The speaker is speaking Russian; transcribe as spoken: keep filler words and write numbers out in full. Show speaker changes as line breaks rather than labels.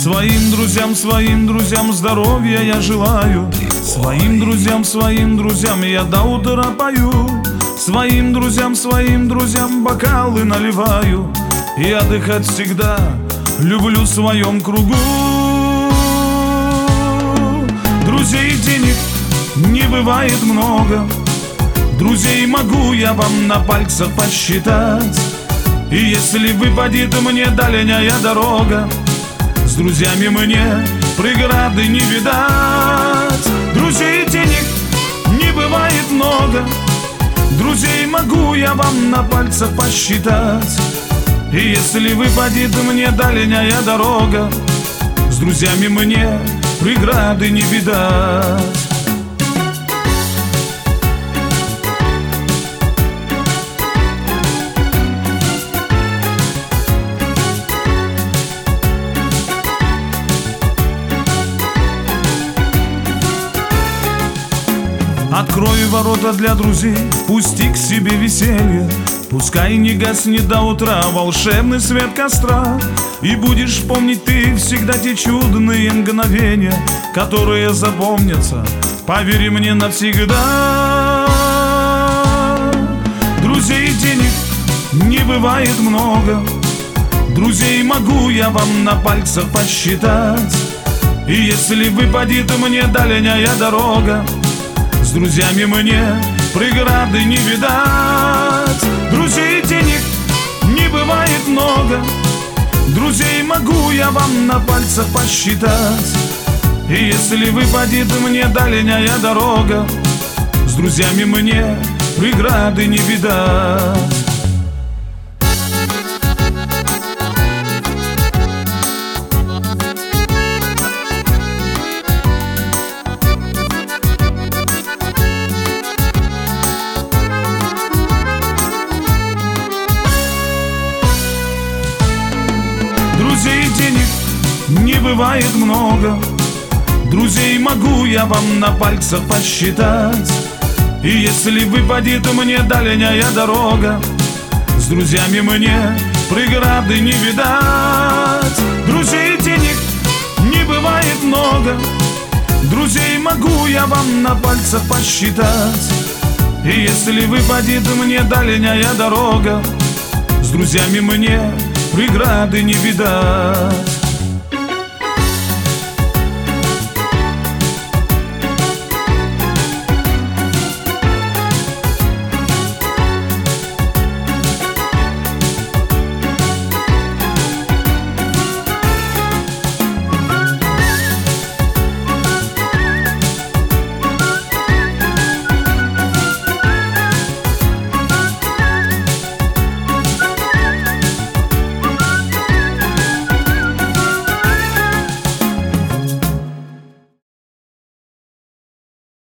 Своим друзьям, своим друзьям здоровья я желаю. Своим друзьям, своим друзьям я до утра пою. Своим друзьям, своим друзьям бокалы наливаю. И отдыхать всегда люблю в своем кругу. Друзей денег не бывает много, друзей могу я вам на пальцах посчитать. И если выпадет мне дальняя дорога, с друзьями мне преграды не видать. Друзей денег не бывает много, друзей могу я вам на пальцах посчитать. И если выпадет мне дальняя дорога, с друзьями мне преграды не видать. Открою ворота для друзей, пусти к себе веселье. Пускай не гаснет до утра волшебный свет костра. И будешь помнить ты всегда те чудные мгновения, которые запомнятся, поверь мне, навсегда. Друзей денег не бывает много, друзей могу я вам на пальцах посчитать. И если выпадет мне дальняя дорога, с друзьями мне преграды не видать. Друзей денег не бывает много, друзей могу я вам на пальцах посчитать. И если выпадет мне дальняя дорога, с друзьями мне преграды не видать. Друзей денег не бывает много, друзей могу я вам на пальцах посчитать. И если выпадет мне дальняя дорога, с друзьями мне преграды не видать. Друзей денег не бывает много, друзей могу я вам на пальцах посчитать. И если выпадет мне дальняя дорога, с друзьями мне преграды не видать.